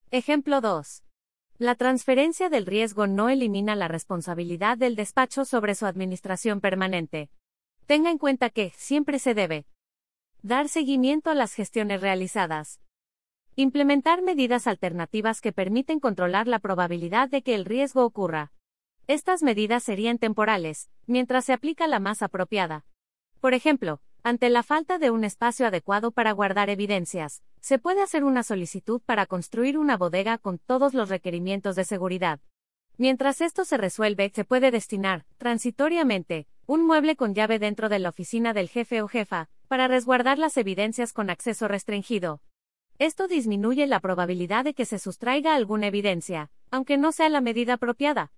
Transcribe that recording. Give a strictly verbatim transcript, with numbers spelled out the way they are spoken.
Ejemplo dos. La transferencia del riesgo no elimina la responsabilidad del despacho sobre su administración permanente. Tenga en cuenta que, siempre se debe dar seguimiento a las gestiones realizadas. Implementar medidas alternativas que permiten controlar la probabilidad de que el riesgo ocurra. Estas medidas serían temporales, mientras se aplica la más apropiada. Por ejemplo, ante la falta de un espacio adecuado para guardar evidencias, se puede hacer una solicitud para construir una bodega con todos los requerimientos de seguridad. Mientras esto se resuelve, se puede destinar, transitoriamente, un mueble con llave dentro de la oficina del jefe o jefa, para resguardar las evidencias con acceso restringido. Esto disminuye la probabilidad de que se sustraiga alguna evidencia, aunque no sea la medida apropiada.